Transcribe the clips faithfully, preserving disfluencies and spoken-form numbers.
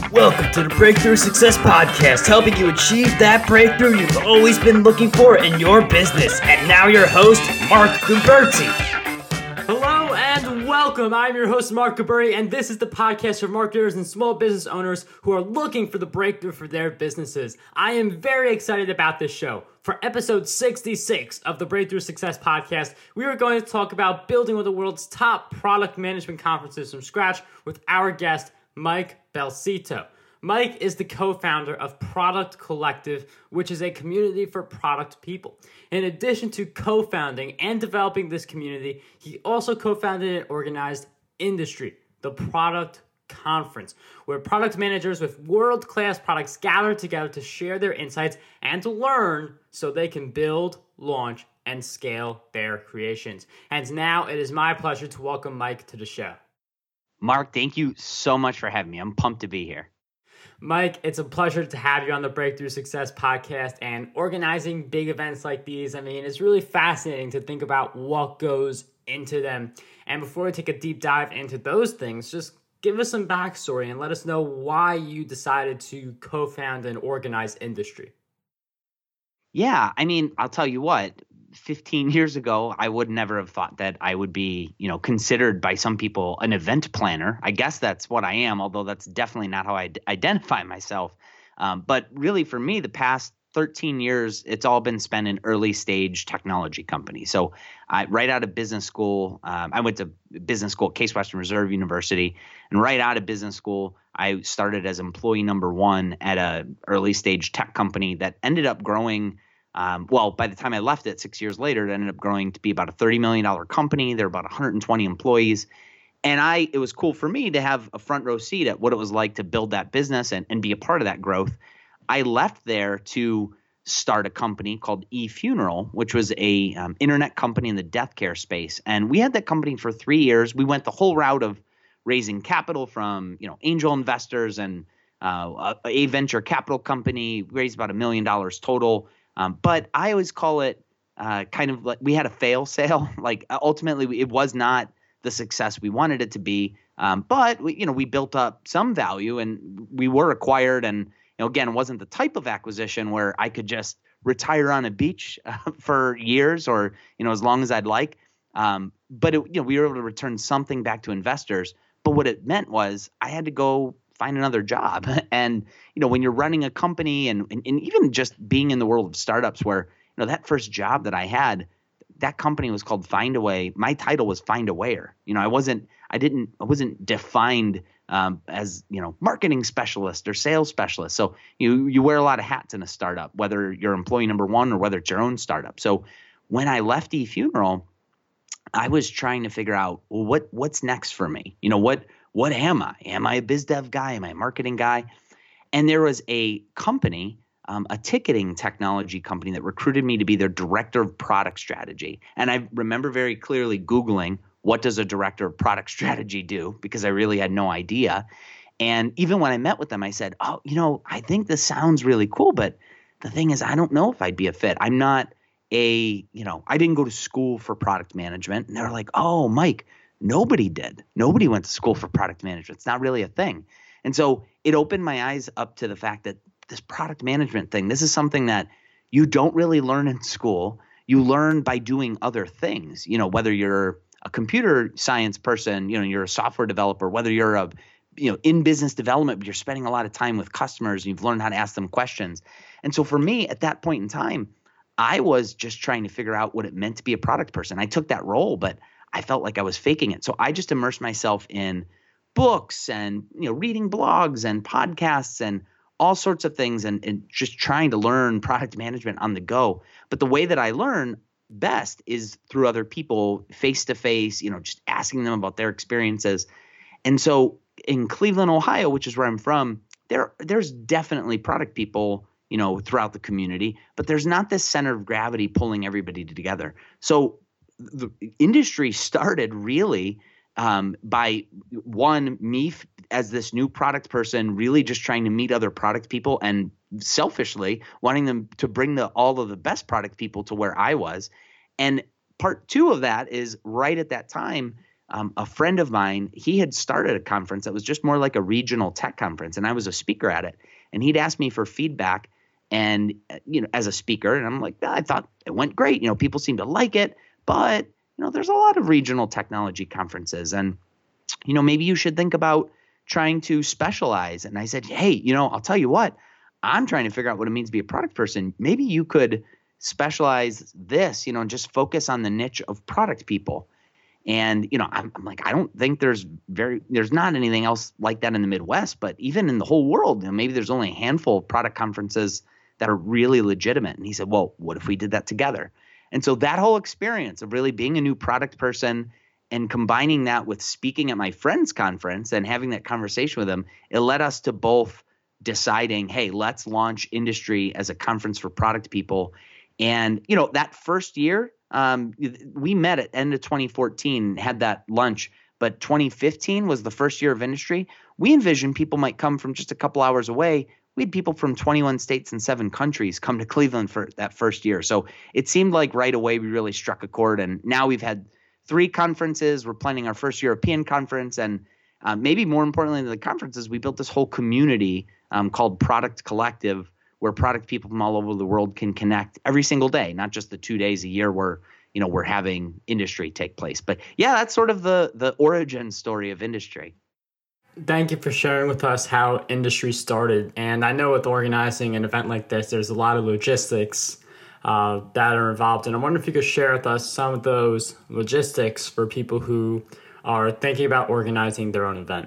Welcome to the Breakthrough Success Podcast, helping you achieve that breakthrough you've always been looking for in your business. And now your host, Mark Guberti. Hello and welcome. I'm your host, Mark Guberti, and this is the podcast for marketers and small business owners who are looking for the breakthrough for their businesses. I am very excited about this show. For episode sixty-six of the Breakthrough Success Podcast, we are going to talk about building one of the world's top product management conferences from scratch with our guest, Mike Belsito. Mike is the co-founder of Product Collective, which is a community for product people. In addition to co-founding and developing this community, he also co-founded and organized Industry, the product conference, where product managers with world-class products gather together to share their insights and to learn so they can build, launch, and scale their creations. And now it is my pleasure to welcome Mike to the show. Mark, thank you so much for having me. I'm pumped to be here. Mike, it's a pleasure to have you on the Breakthrough Success Podcast, and organizing big events like these. I mean, it's really fascinating to think about what goes into them. And before we take a deep dive into those things, just give us some backstory and let us know why you decided to co-found and organize Industry. Yeah, I mean, I'll tell you what, fifteen years ago, I would never have thought that I would be, you know, considered by some people an event planner. I guess that's what I am, although that's definitely not how I d- identify myself. Um, but really, for me, the past thirteen years, it's all been spent in early stage technology companies. So I, right out of business school, um, I went to business school at Case Western Reserve University. And right out of business school, I started as employee number one at a early stage tech company that ended up growing. Um, well, by the time I left it six years later, it ended up growing to be about a thirty million dollars company. There were about one hundred twenty employees. And I, it was cool for me to have a front row seat at what it was like to build that business and, and be a part of that growth. I left there to start a company called eFuneral, which was a um, internet company in the death care space. And we had that company for three years. We went the whole route of raising capital from, you know, angel investors and uh, a, a venture capital company, raised about a million dollars total. Um, but I always call it uh, kind of like we had a fail sale. Like ultimately, it was not the success we wanted it to be. Um, but we, you know, we built up some value, and we were acquired. And you know, again, it wasn't the type of acquisition where I could just retire on a beach uh, for years, or you know, as long as I'd like. Um, but it, you know, we were able to return something back to investors. But what it meant was I had to go find another job. And, you know, when you're running a company and, and, and even just being in the world of startups where, you know, that first job that I had, that company was called Findaway. My title was Findawayer. You know, I wasn't, I didn't, I wasn't defined um, as, you know, marketing specialist or sales specialist. So you, you wear a lot of hats in a startup, whether you're employee number one or whether it's your own startup. So when I left eFuneral, I was trying to figure out, well, what, what's next for me? You know, what, What am I? Am I a biz dev guy? Am I a marketing guy? And there was a company, um, a ticketing technology company that recruited me to be their director of product strategy. And I remember very clearly Googling, what does a director of product strategy do? Because I really had no idea. And even when I met with them, I said, oh, you know, I think this sounds really cool, but the thing is, I don't know if I'd be a fit. I'm not a, you know, I didn't go to school for product management. And they were like, oh, Mike, nobody did. Nobody went to school for product management. It's not really a thing. And so it opened my eyes up to the fact that this product management thing, this is something that you don't really learn in school. You learn by doing other things, you know, whether you're a computer science person, you know, you're a software developer, whether you're a, you know, in business development, but you're spending a lot of time with customers, and you've learned how to ask them questions. And so for me at that point in time, I was just trying to figure out what it meant to be a product person. I took that role, but I felt like I was faking it. So I just immersed myself in books and, you know, reading blogs and podcasts and all sorts of things, and, and just trying to learn product management on the go. But the way that I learn best is through other people, face to face, you know, just asking them about their experiences. And so in Cleveland, Ohio, which is where I'm from, there there's definitely product people, you know, throughout the community, but there's not this center of gravity pulling everybody together. So the industry started really um, by one, me f- as this new product person, really just trying to meet other product people and selfishly wanting them to bring the all of the best product people to where I was. And part two of that is right at that time, um, a friend of mine, he had started a conference that was just more like a regional tech conference, and I was a speaker at it. And he'd asked me for feedback, and you know, as a speaker, and I'm like, I thought it went great. You know, people seem to like it, but you know, there's a lot of regional technology conferences, and you know, maybe you should think about trying to specialize. And I said, hey, you know, I'll tell you what, I'm trying to figure out what it means to be a product person. Maybe you could specialize this, you know, and just focus on the niche of product people. And, you know, I'm, I'm like, I don't think there's very, there's not anything else like that in the Midwest, but even in the whole world, you know, maybe there's only a handful of product conferences that are really legitimate. And he said, well, what if we did that together? And so that whole experience of really being a new product person and combining that with speaking at my friend's conference and having that conversation with him, it led us to both deciding, hey, let's launch Industry as a conference for product people. And, you know, that first year, um, we met at end of twenty fourteen, had that lunch, but twenty fifteen was the first year of Industry. We envisioned people might come from just a couple hours away. We had people from twenty-one states and seven countries come to Cleveland for that first year. So it seemed like right away we really struck a chord. And now we've had three conferences. We're planning our first European conference. And uh, maybe more importantly than the conferences, we built this whole community um, called Product Collective, where product people from all over the world can connect every single day, not just the two days a year where, you know, we're having Industry take place. But yeah, that's sort of the the origin story of Industry. Thank you for sharing with us how Industry started. And I know with organizing an event like this, there's a lot of logistics uh, that are involved. And I wonder if you could share with us some of those logistics for people who are thinking about organizing their own event.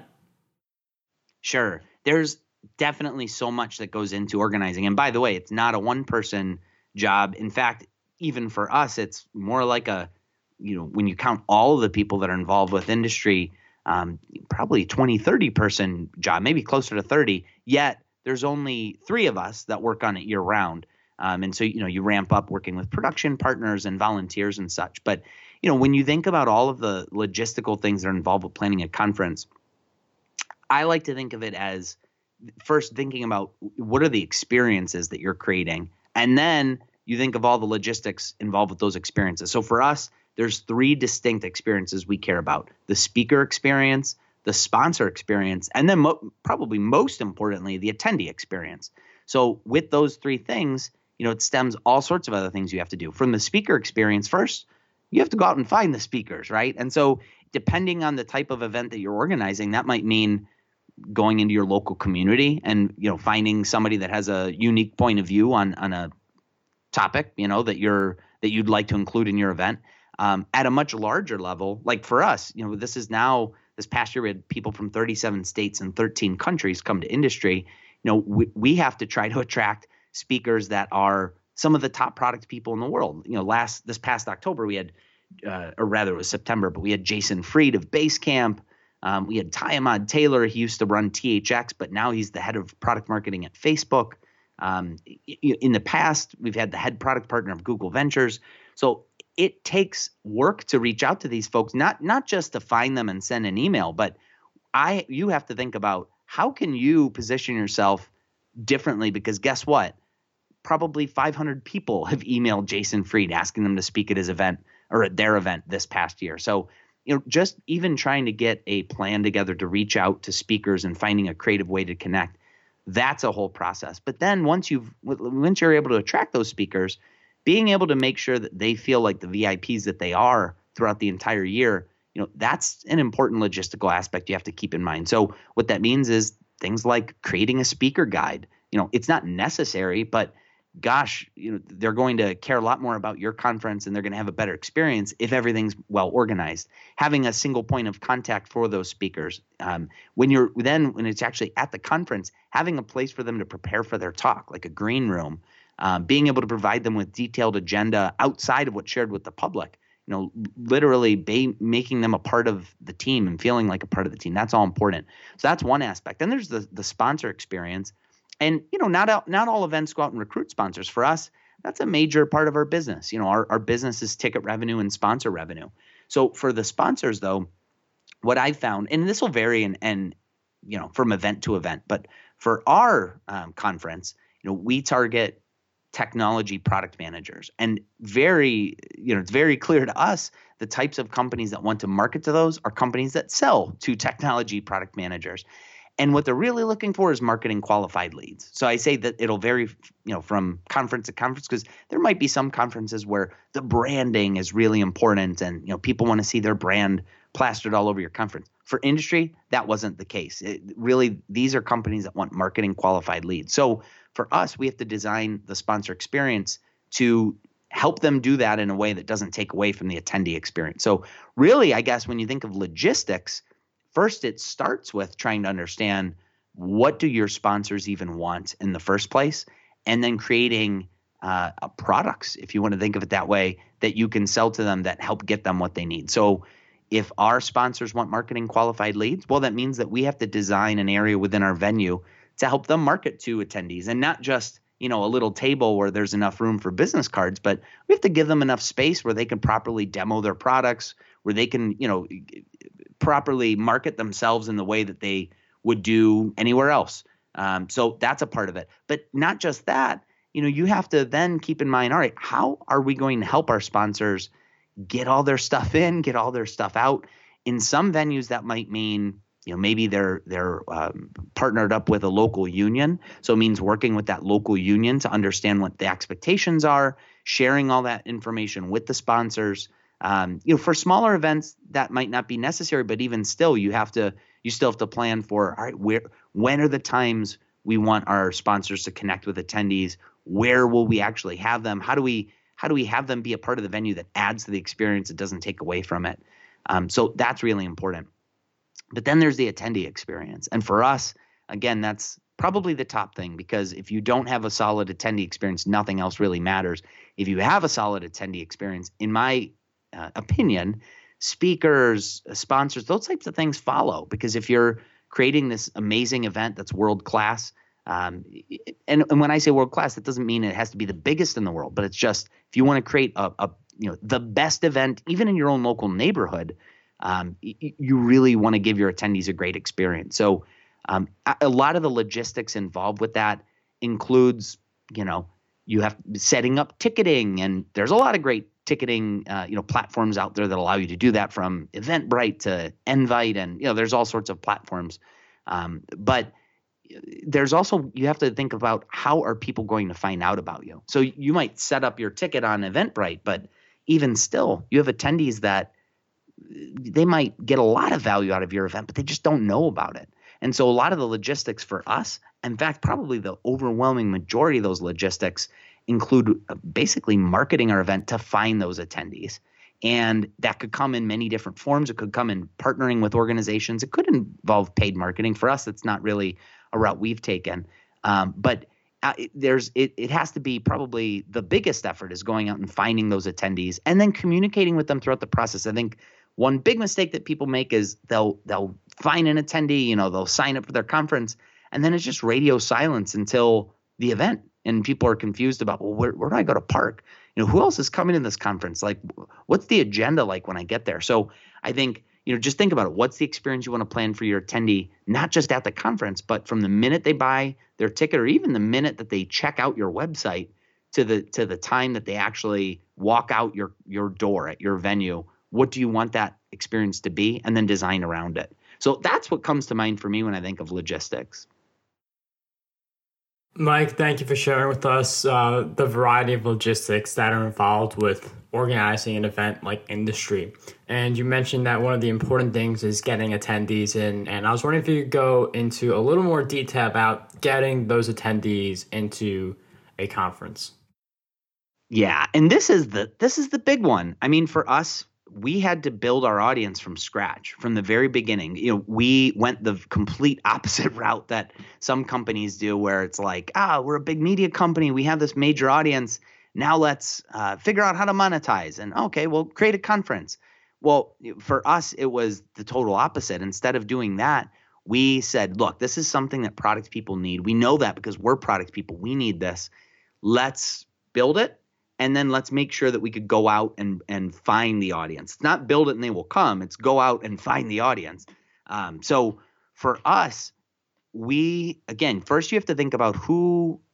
Sure. There's definitely so much that goes into organizing. And by the way, it's not a one-person job. In fact, even for us, it's more like a, you know, when you count all of the people that are involved with Industry, um, probably twenty, thirty person job, maybe closer to thirty, yet there's only three of us that work on it year round. Um, and so, you know, you ramp up working with production partners and volunteers and such. But, you know, when you think about all of the logistical things that are involved with planning a conference, I like to think of it as first thinking about what are the experiences that you're creating, and then you think of all the logistics involved with those experiences. So for us, there's three distinct experiences we care about: the speaker experience, the sponsor experience, and then mo- probably most importantly, the attendee experience. So with those three things, you know, it stems all sorts of other things you have to do. From the speaker experience, first, you have to go out and find the speakers, right? And so depending on the type of event that you're organizing, that might mean going into your local community and, you know, finding somebody that has a unique point of view on, on a topic, you know, that you're, that you'd like to include in your event. Um, at a much larger level, like for us, you know, this is now, this past year, we had people from thirty-seven states and thirteen countries come to Industry. You know, we, we have to try to attract speakers that are some of the top product people in the world. You know, last, this past October, we had, uh, or rather it was September, but we had Jason Fried of Basecamp. Um, we had Ty Ahmad Taylor. He used to run T H X, but now he's the head of product marketing at Facebook. Um, in the past, we've had the head product partner of Google Ventures. So it takes work to reach out to these folks, not not just to find them and send an email, but I you have to think about how can you position yourself differently, because guess what? Probably five hundred people have emailed Jason Fried asking them to speak at his event or at their event this past year. So, you know, just even trying to get a plan together to reach out to speakers and finding a creative way to connect, that's a whole process. But then once you've once you're able to attract those speakers, being able to make sure that they feel like the V I Ps that they are throughout the entire year, you know, that's an important logistical aspect you have to keep in mind. So what that means is things like creating a speaker guide. You know, it's not necessary, but gosh, you know, they're going to care a lot more about your conference and they're going to have a better experience if everything's well organized. Having a single point of contact for those speakers. Um, when you're then, when it's actually at the conference, having a place for them to prepare for their talk, like a green room, um, being able to provide them with detailed agenda outside of what's shared with the public, you know, literally ba- making them a part of the team and feeling like a part of the team. That's all important. So that's one aspect. Then there's the the sponsor experience. And, you know, not, all, not all events go out and recruit sponsors. For us, that's a major part of our business. You know, our, our business is ticket revenue and sponsor revenue. So for the sponsors, though, what I found, and this will vary and, and you know, from event to event, but for our um, conference, you know, we target technology product managers. And very, you know, it's very clear to us the types of companies that want to market to those are companies that sell to technology product managers. And what they're really looking for is marketing qualified leads. So I say that it'll vary, you know, from conference to conference, because there might be some conferences where the branding is really important and, you know, people want to see their brand plastered all over your conference. For industry, that wasn't the case. It, really, these are companies that want marketing qualified leads. So for us, we have to design the sponsor experience to help them do that in a way that doesn't take away from the attendee experience. So really, I guess when you think of logistics, first, it starts with trying to understand what do your sponsors even want in the first place, and then creating uh, products, if you want to think of it that way, that you can sell to them that help get them what they need. So if our sponsors want marketing qualified leads, well, that means that we have to design an area within our venue to help them market to attendees, and not just, you know, a little table where there's enough room for business cards, but we have to give them enough space where they can properly demo their products, where they can, you know, properly market themselves in the way that they would do anywhere else. Um, so that's a part of it. But not just that, you know, you have to then keep in mind, all right, how are we going to help our sponsors get all their stuff in, get all their stuff out? In some venues, that might mean, you know, maybe they're they're um, partnered up with a local union. So it means working with that local union to understand what the expectations are, sharing all that information with the sponsors. Um, you know, for smaller events, that might not be necessary, but even still, you have to you still have to plan for, all right, where when are the times we want our sponsors to connect with attendees? Where will we actually have them? How do we how do we have them be a part of the venue that adds to the experience, it doesn't take away from it? Um, so that's really important. But then there's the attendee experience. And for us, again, that's probably the top thing, because if you don't have a solid attendee experience, nothing else really matters. If you have a solid attendee experience, in my uh, opinion, speakers, sponsors, those types of things follow. Because if you're creating this amazing event that's world-class, um, and, and when I say world-class, that doesn't mean it has to be the biggest in the world, but it's just if you want to create a, a you know the best event, even in your own local neighborhood, Um, you really want to give your attendees a great experience. So um, a lot of the logistics involved with that includes, you know, you have setting up ticketing, and there's a lot of great ticketing, uh, you know, platforms out there that allow you to do that, from Eventbrite to Envite, and, you know, there's all sorts of platforms. Um, but there's also, you have to think about, how are people going to find out about you? So you might set up your ticket on Eventbrite, but even still, you have attendees that they might get a lot of value out of your event, but they just don't know about it. And so a lot of the logistics for us, in fact, probably the overwhelming majority of those logistics, include basically marketing our event to find those attendees. And that could come in many different forms. It could come in partnering with organizations. It could involve paid marketing. For us, it's not really a route we've taken. Um, but uh, it, there's it, it has to be probably the biggest effort is going out and finding those attendees and then communicating with them throughout the process. I think one big mistake that people make is they'll they'll find an attendee, you know, they'll sign up for their conference, and then it's just radio silence until the event. And people are confused about, well, where, where do I go to park? You know, who else is coming to this conference? Like, what's the agenda like when I get there? So I think, you know, just think about it. What's the experience you want to plan for your attendee, not just at the conference, but from the minute they buy their ticket, or even the minute that they check out your website to the to the time that they actually walk out your your door at your venue. What do you want that experience to be? And then design around it. So that's what comes to mind for me when I think of logistics. Mike, thank you for sharing with us uh, the variety of logistics that are involved with organizing an event like Industry. And you mentioned that one of the important things is getting attendees in. And I was wondering if you could go into a little more detail about getting those attendees into a conference. Yeah, and this is the this is the big one. I mean, for us, we had to build our audience from scratch from the very beginning. You know, we went the complete opposite route that some companies do, where it's like, ah, we're a big media company. We have this major audience. Now let's uh, figure out how to monetize. And okay, well, create a conference. Well, for us, it was the total opposite. Instead of doing that, we said, look, this is something that product people need. We know that because we're product people. We need this. Let's build it. And then let's make sure that we could go out and, and find the audience. It's not build it and they will come. It's go out and find the audience. Um, so for us, we, again, first you have to think about who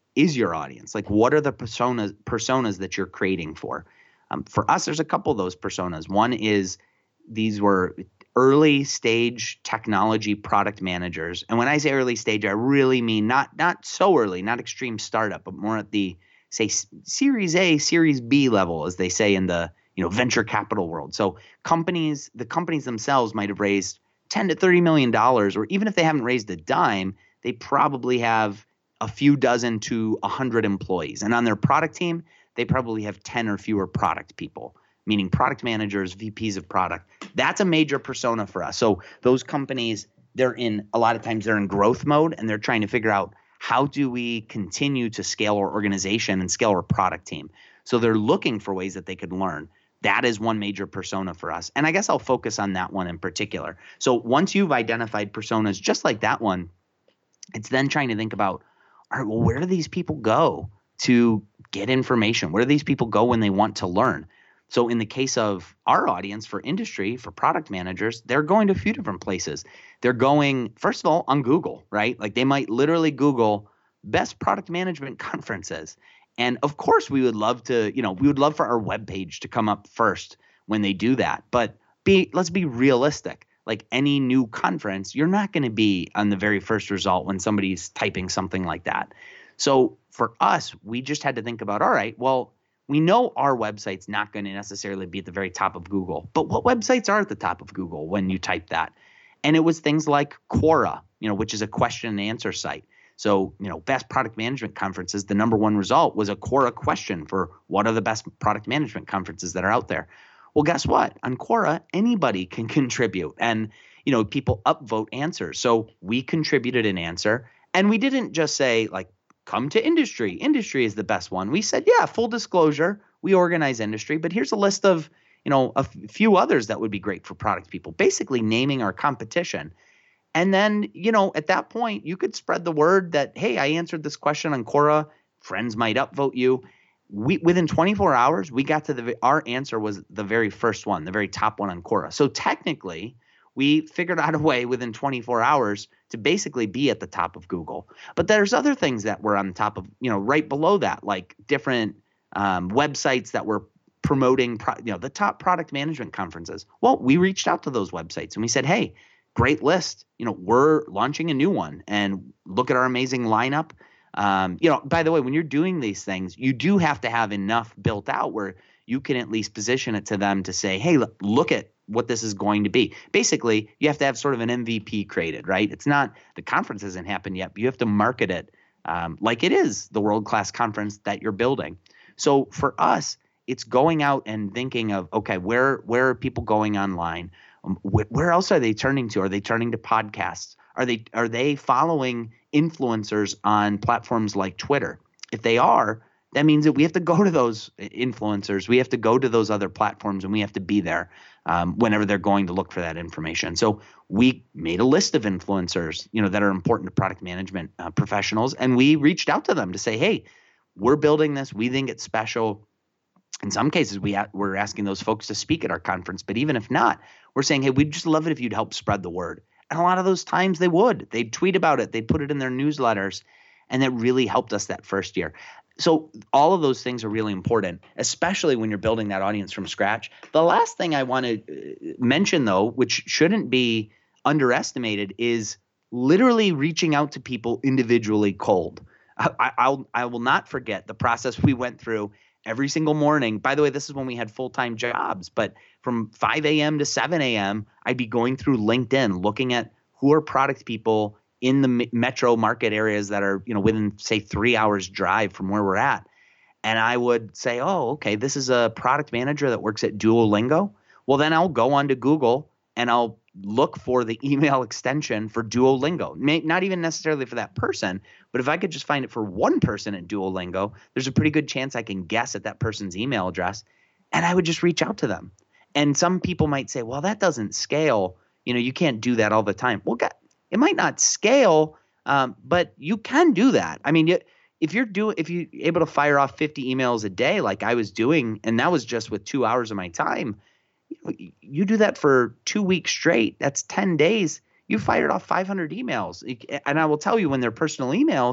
is your audience? Like, what are the personas personas that you're creating for? Um, for us, there's a couple of those personas. One is these were early stage technology product managers. And when I say early stage, I really mean not not so early, not extreme startup, but more at the, say, Series A, Series B level, as they say in the you know venture capital world. So companies, the companies themselves might have raised ten to thirty million dollars, or even if they haven't raised a dime, they probably have a few dozen to a hundred employees. And on their product team, they probably have ten or fewer product people, meaning product managers, V Ps of product. That's a major persona for us. So those companies, they're in, a lot of times they're in growth mode, and they're trying to figure out, how do we continue to scale our organization and scale our product team? So they're looking for ways that they could learn. That is one major persona for us. And I guess I'll focus on that one in particular. So once you've identified personas just like that one, it's then trying to think about, all right, well, where do these people go to get information? Where do these people go when they want to learn? So in the case of our audience for industry, for product managers, they're going to a few different places. They're going, first of all, on Google, right? Like they might literally Google best product management conferences. And of course, we would love to, you know, we would love for our webpage to come up first when they do that. But be, let's be realistic. Like any new conference, you're not going to be on the very first result when somebody's typing something like that. So for us, we just had to think about, all right, well, we know our website's not going to necessarily be at the very top of Google, but what websites are at the top of Google when you type that? And it was things like Quora, you know, which is a question and answer site. So, you know, best product management conferences, the number one result was a Quora question for what are the best product management conferences that are out there. Well, guess what? On Quora, anybody can contribute, and, you know, people upvote answers. So we contributed an answer, and we didn't just say like, come to industry. Industry is the best one. We said, yeah, full disclosure, we organize industry, but here's a list of, you know, a f- few others that would be great for product people, basically naming our competition. And then, you know, at that point, you could spread the word that, hey, I answered this question on Quora. Friends might upvote you. We within twenty-four hours, we got to the, our answer was the very first one, the very top one on Quora. So technically, we figured out a way within twenty-four hours to basically be at the top of Google. But there's other things that were on top of, you know, right below that, like different um, websites that were promoting, pro- you know, the top product management conferences. Well, we reached out to those websites and we said, hey, great list. You know, we're launching a new one, and look at our amazing lineup. Um, you know, by the way, when you're doing these things, you do have to have enough built out where you can at least position it to them to say, hey, look, look at what this is going to be. Basically, you have to have sort of an M V P created, right? It's not, the conference hasn't happened yet, but you have to market it um, like it is the world-class conference that you're building. So for us, it's going out and thinking of, okay, where where are people going online? Um, wh- where else are they turning to? Are they turning to podcasts? Are they are they following influencers on platforms like Twitter? If they are, that means that we have to go to those influencers. We have to go to those other platforms, and we have to be there um, whenever they're going to look for that information. So we made a list of influencers, you know, that are important to product management uh, professionals, and we reached out to them to say, hey, we're building this. We think it's special. In some cases, we ha- we're asking those folks to speak at our conference, but even if not, we're saying, hey, we'd just love it if you'd help spread the word. And a lot of those times they would. They'd tweet about it. They'd put it in their newsletters, and that really helped us that first year. So all of those things are really important, especially when you're building that audience from scratch. The last thing I want to mention, though, which shouldn't be underestimated, is literally reaching out to people individually cold. I, I'll, I will not forget the process we went through every single morning. By the way, this is when we had full-time jobs, but from five a.m. to seven a.m., I'd be going through LinkedIn, looking at who are product people in the metro market areas that are, you know, within, say, three hours drive from where we're at. And I would say, oh, okay, this is a product manager that works at Duolingo. Well, then I'll go onto Google and I'll look for the email extension for Duolingo. May, not even necessarily for that person, but if I could just find it for one person at Duolingo, there's a pretty good chance I can guess at that person's email address, and I would just reach out to them. And some people might say, well, that doesn't scale. You know, you can't do that all the time. Well, it might not scale, um, but you can do that. I mean, you, if you're doing, if you're able to fire off fifty emails a day, like I was doing, and that was just with two hours of my time, you, you do that for two weeks straight. That's ten days. You fired off five hundred emails. And I will tell you, when they're personal emails,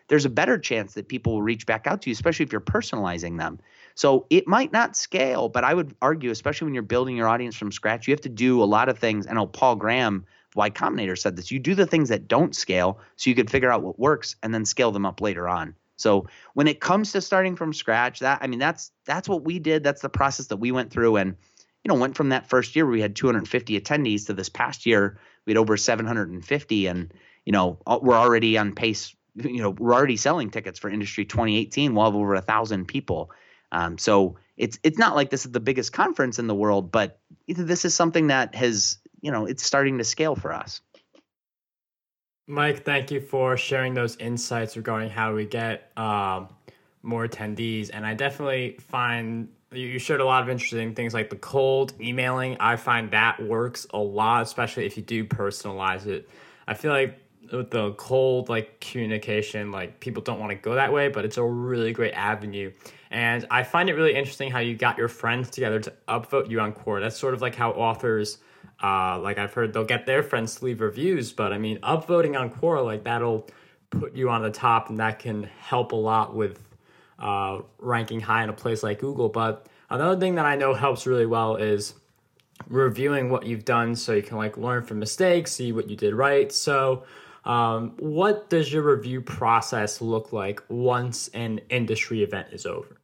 there's a better chance that people will reach back out to you, especially if you're personalizing them. So it might not scale, but I would argue, especially when you're building your audience from scratch, you have to do a lot of things. I know Paul Graham, Y Combinator, said this. You do the things that don't scale so you could figure out what works and then scale them up later on. So when it comes to starting from scratch, that I mean, that's that's what we did. That's the process that we went through, and you know, went from that first year where we had two hundred fifty attendees to this past year we had over seven hundred fifty, and you know, we're already on pace. You know, we're already selling tickets for Industry twenty eighteen. We'll have over a thousand people. Um, so it's it's not like this is the biggest conference in the world, but this is something that has, you know, it's starting to scale for us. Mike, thank you for sharing those insights regarding how we get um, more attendees. And I definitely find you shared a lot of interesting things like the cold emailing. I find that works a lot, especially if you do personalize it. I feel like with the cold like communication, like people don't want to go that way, but it's a really great avenue. And I find it really interesting how you got your friends together to upvote you on Quora. That's sort of like how authors, uh, like I've heard, they'll get their friends to leave reviews, but I mean, upvoting on Quora, like that'll put you on the top, and that can help a lot with uh, ranking high in a place like Google. But another thing that I know helps really well is reviewing what you've done, so you can like learn from mistakes, see what you did right. So um, what does your review process look like once an industry event is over?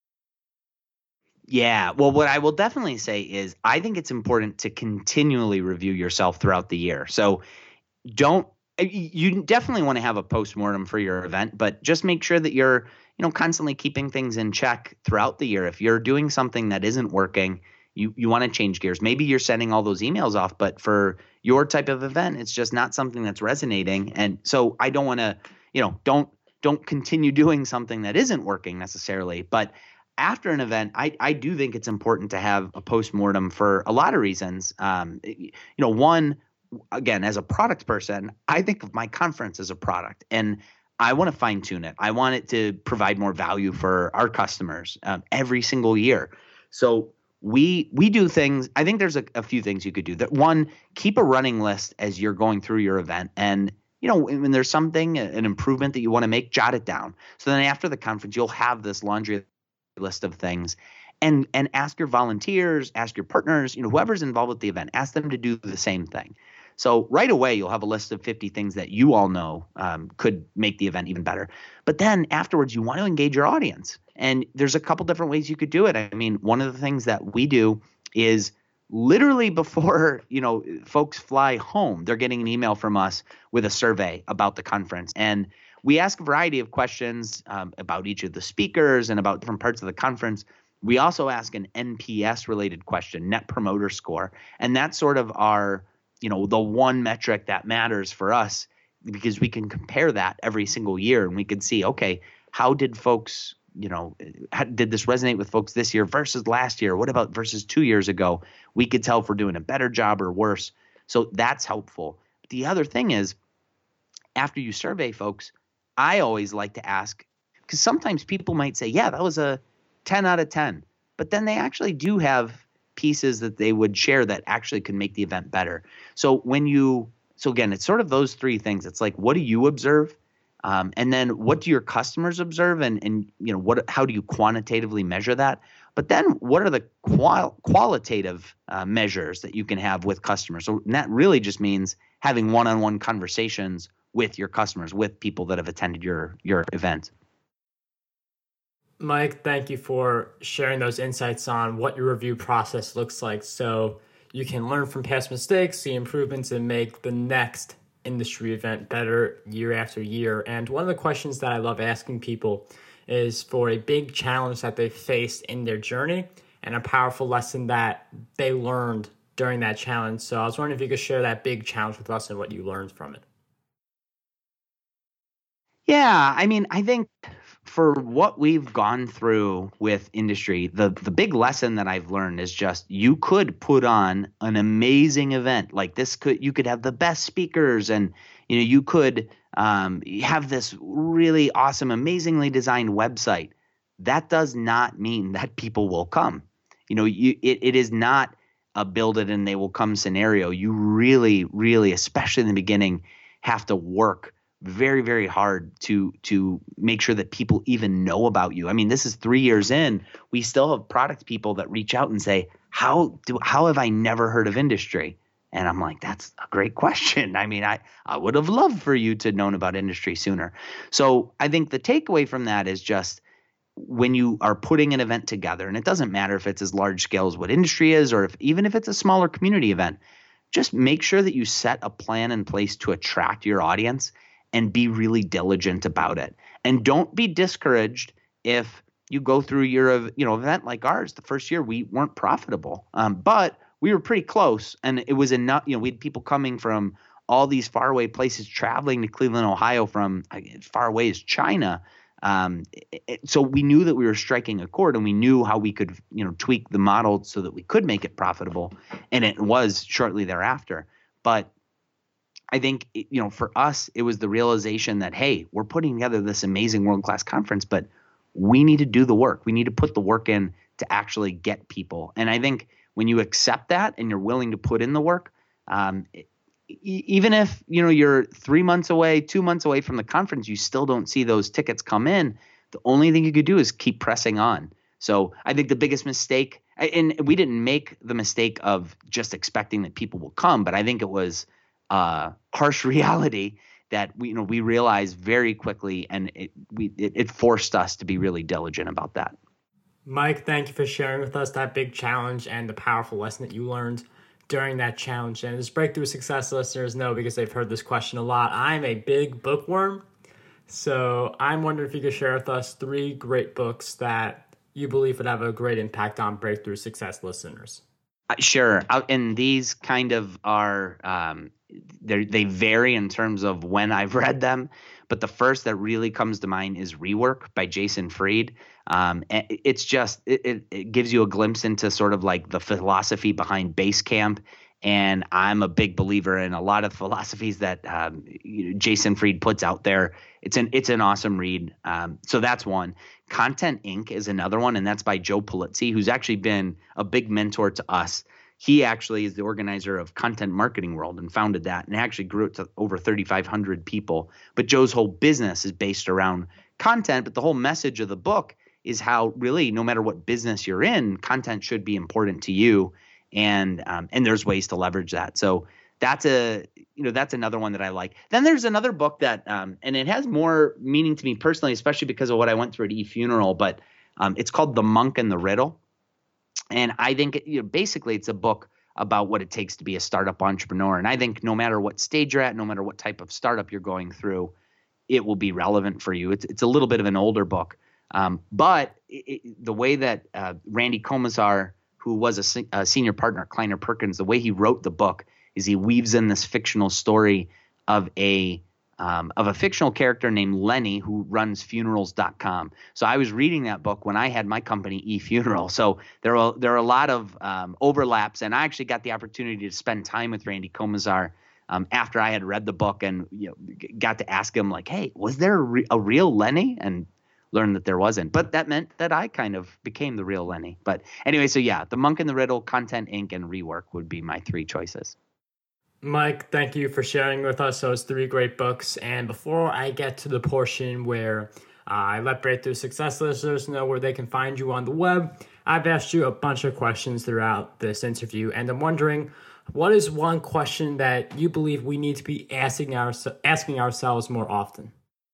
Yeah, well, what I will definitely say is I think it's important to continually review yourself throughout the year. So don't, you definitely want to have a postmortem for your event, but just make sure that you're, you know, constantly keeping things in check throughout the year. If you're doing something that isn't working, you, you want to change gears. Maybe you're sending all those emails off, but for your type of event, it's just not something that's resonating. And so I don't want to, you know, don't, don't continue doing something that isn't working necessarily, but after an event, I, I do think it's important to have a postmortem for a lot of reasons. Um, you know, one, again, as a product person, I think of my conference as a product, and I want to fine tune it. I want it to provide more value for our customers um, every single year. So we we do things. I think there's a, a few things you could do. That one, keep a running list as you're going through your event, and you know, when there's something, an improvement that you want to make, jot it down. So then after the conference, you'll have this laundry list of things, and and ask your volunteers, ask your partners, you know, whoever's involved with the event, ask them to do the same thing. So right away, you'll have a list of fifty things that you all know um, could make the event even better. But then afterwards, you want to engage your audience. And there's a couple different ways you could do it. I mean, one of the things that we do is literally before, you know, folks fly home, they're getting an email from us with a survey about the conference. And we ask a variety of questions um, about each of the speakers and about different parts of the conference. We also ask an N P S-related question, Net Promoter Score, and that's sort of our, you know, the one metric that matters for us, because we can compare that every single year, and we can see, okay, how did folks, you know, how, did this resonate with folks this year versus last year? What about versus two years ago? We could tell if we're doing a better job or worse. So that's helpful. The other thing is, after you survey folks, I always like to ask, because sometimes people might say, yeah, that was a ten out of ten, but then they actually do have pieces that they would share that actually could make the event better. So when you, so again, it's sort of those three things. It's like, what do you observe? Um, and then what do your customers observe? And, and, you know, what, how do you quantitatively measure that? But then what are the qual- qualitative uh, measures that you can have with customers? So that really just means having one-on-one conversations with your customers, with people that have attended your your event. Mike, thank you for sharing those insights on what your review process looks like, so you can learn from past mistakes, see improvements, and make the next industry event better year after year. And one of the questions that I love asking people is for a big challenge that they faced in their journey and a powerful lesson that they learned during that challenge. So I was wondering if you could share that big challenge with us and what you learned from it. Yeah, I mean, I think for what we've gone through with industry, the the big lesson that I've learned is just you could put on an amazing event like this. Could you could have the best speakers, and you know you could um, have this really awesome, amazingly designed website. That does not mean that people will come. You know, you it, it is not a build it and they will come scenario. You really, really, especially in the beginning, have to work very, very hard to to make sure that people even know about you. I mean, this is three years in. We still have product people that reach out and say, how do how have I never heard of Industry? And I'm like, that's a great question. I mean, I, I would have loved for you to have known about Industry sooner. So I think the takeaway from that is just when you are putting an event together, and it doesn't matter if it's as large scale as what Industry is, or if even if it's a smaller community event, just make sure that you set a plan in place to attract your audience and be really diligent about it. And don't be discouraged if you go through your you know event like ours. The first year we weren't profitable, um, but we were pretty close, and it was enough. You know, we had people coming from all these faraway places, traveling to Cleveland, Ohio, from as far away as China. Um, it, so we knew that we were striking a chord, and we knew how we could, you know, tweak the model so that we could make it profitable. And it was shortly thereafter. But I think, you know, for us, it was the realization that, hey, we're putting together this amazing world-class conference, but we need to do the work. We need to put the work in to actually get people. And I think when you accept that and you're willing to put in the work, um, e- even if, you know, you're three months away, two months away from the conference, you still don't see those tickets come in. The only thing you could do is keep pressing on. So I think the biggest mistake, and we didn't make the mistake of just expecting that people will come, but I think it was uh, harsh reality that we, you know, we realized very quickly, and it, we, it, it forced us to be really diligent about that. Mike, thank you for sharing with us that big challenge and the powerful lesson that you learned during that challenge. And as Breakthrough Success listeners know, because they've heard this question a lot, I'm a big bookworm. So I'm wondering if you could share with us three great books that you believe would have a great impact on Breakthrough Success listeners. Uh, sure. Uh, and these kind of are, um, they vary in terms of when I've read them. But the first that really comes to mind is Rework by Jason Fried. Um, it's just, it, it gives you a glimpse into sort of like the philosophy behind Basecamp. And I'm a big believer in a lot of philosophies that um, you know, Jason Fried puts out there. It's an it's an awesome read. Um, so that's one. Content Incorporated is another one, and that's by Joe Pulizzi, who's actually been a big mentor to us. He actually is the organizer of Content Marketing World and founded that, and actually grew it to over thirty-five hundred people. But Joe's whole business is based around content, but the whole message of the book is how really no matter what business you're in, content should be important to you. And um, and there's ways to leverage that. So that's a you know that's another one that I like. Then there's another book that um, and it has more meaning to me personally, especially because of what I went through at eFuneral. But um, it's called The Monk and the Riddle, and I think you know basically it's a book about what it takes to be a startup entrepreneur. And I think no matter what stage you're at, no matter what type of startup you're going through, it will be relevant for you. It's it's a little bit of an older book, um, but it, it, the way that uh, Randy Komisar, who was a, se- a senior partner at Kleiner Perkins, the way he wrote the book is he weaves in this fictional story of a um, of a fictional character named Lenny who runs funerals dot com. So I was reading that book when I had my company eFuneral. So there are there are a lot of um, overlaps, and I actually got the opportunity to spend time with Randy Komisar um, after I had read the book, and you know got to ask him like, "Hey, was there a, re- a real Lenny?" and learned that there wasn't, but that meant that I kind of became the real Lenny. But anyway, so yeah, The Monk and the Riddle, Content Incorporated, and Rework would be my three choices. Mike, thank you for sharing with us those three great books. And before I get to the portion where uh, I let Breakthrough Success listeners know where they can find you on the web, I've asked you a bunch of questions throughout this interview, and I'm wondering, what is one question that you believe we need to be asking our, asking ourselves more often?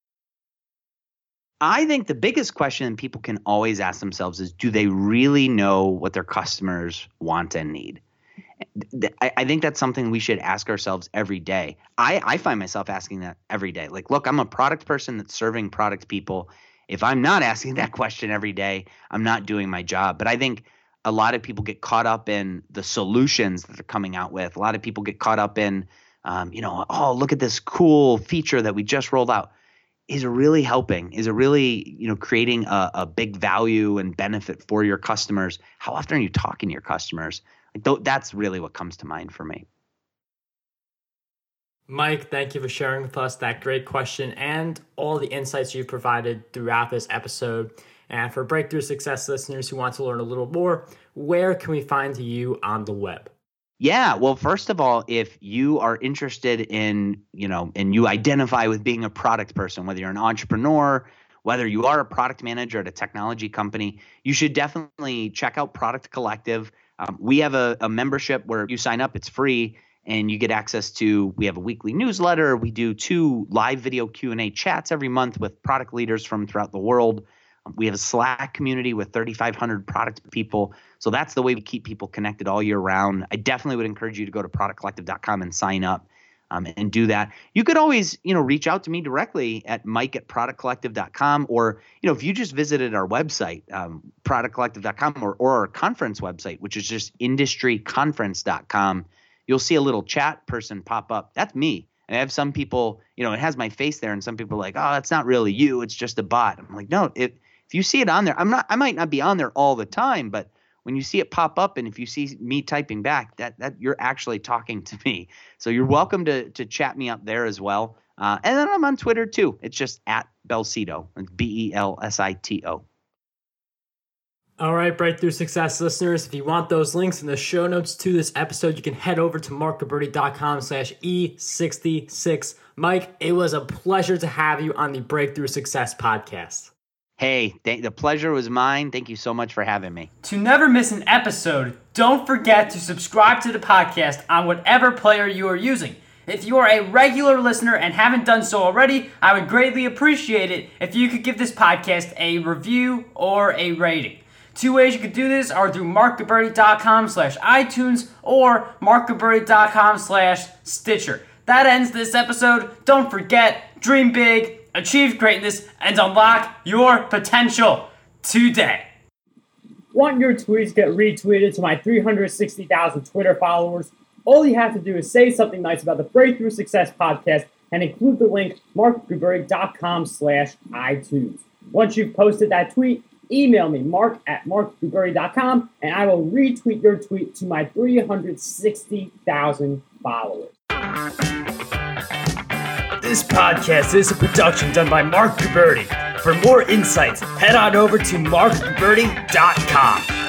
I think the biggest question people can always ask themselves is, do they really know what their customers want and need? I think that's something we should ask ourselves every day. I, I find myself asking that every day. Like, look, I'm a product person that's serving product people. If I'm not asking that question every day, I'm not doing my job. But I think a lot of people get caught up in the solutions that they're coming out with. A lot of people get caught up in, um, you know, oh, look at this cool feature that we just rolled out. Is it really helping? Is it really, you know, creating a, a big value and benefit for your customers? How often are you talking to your customers? Like th- that's really what comes to mind for me. Mike, thank you for sharing with us that great question and all the insights you've provided throughout this episode. And for Breakthrough Success listeners who want to learn a little more, where can we find you on the web? Yeah, well, first of all, if you are interested in, you know, and you identify with being a product person, whether you're an entrepreneur, whether you are a product manager at a technology company, you should definitely check out Product Collective. Um, we have a, a membership where you sign up, it's free, and you get access to, we have a weekly newsletter. We do two live video Q and A chats every month with product leaders from throughout the world. Um, we have a Slack community with thirty-five hundred product people. So that's the way we keep people connected all year round. I definitely would encourage you to go to product collective dot com and sign up um, and do that. You could always, you know, reach out to me directly at mike at product collective dot com, or, you know, if you just visited our website, um, product collective dot com, or, or our conference website, which is just industry conference dot com, you'll see a little chat person pop up. That's me. And I have some people, you know, it has my face there, and some people are like, oh, that's not really you. It's just a bot. I'm like, no, if if you see it on there, I'm not, I might not be on there all the time, but when you see it pop up, and if you see me typing back, that that you're actually talking to me. So you're welcome to to chat me up there as well. Uh, and then I'm on Twitter too. It's just at Belsito. It's B E L S I T O. All right, Breakthrough Success listeners, if you want those links in the show notes to this episode, you can head over to mark gabberty dot com slash E sixty-six. Mike, it was a pleasure to have you on the Breakthrough Success podcast. Hey, th- the pleasure was mine. Thank you so much for having me. To never miss an episode, don't forget to subscribe to the podcast on whatever player you are using. If you are a regular listener and haven't done so already, I would greatly appreciate it if you could give this podcast a review or a rating. Two ways you could do this are through mark gabberty dot com slash iTunes or mark gabberty dot com slash Stitcher. That ends this episode. Don't forget, dream big, achieve greatness, and unlock your potential today. Want your tweets get retweeted to my three hundred sixty thousand Twitter followers? All you have to do is say something nice about the Breakthrough Success podcast and include the link mark gabberty dot com slash iTunes. Once you've posted that tweet, email me, mark at mark gabberty dot com, and I will retweet your tweet to my three hundred sixty thousand followers. This podcast is a production done by Mark Gabberty. For more insights, head on over to mark gabberty dot com.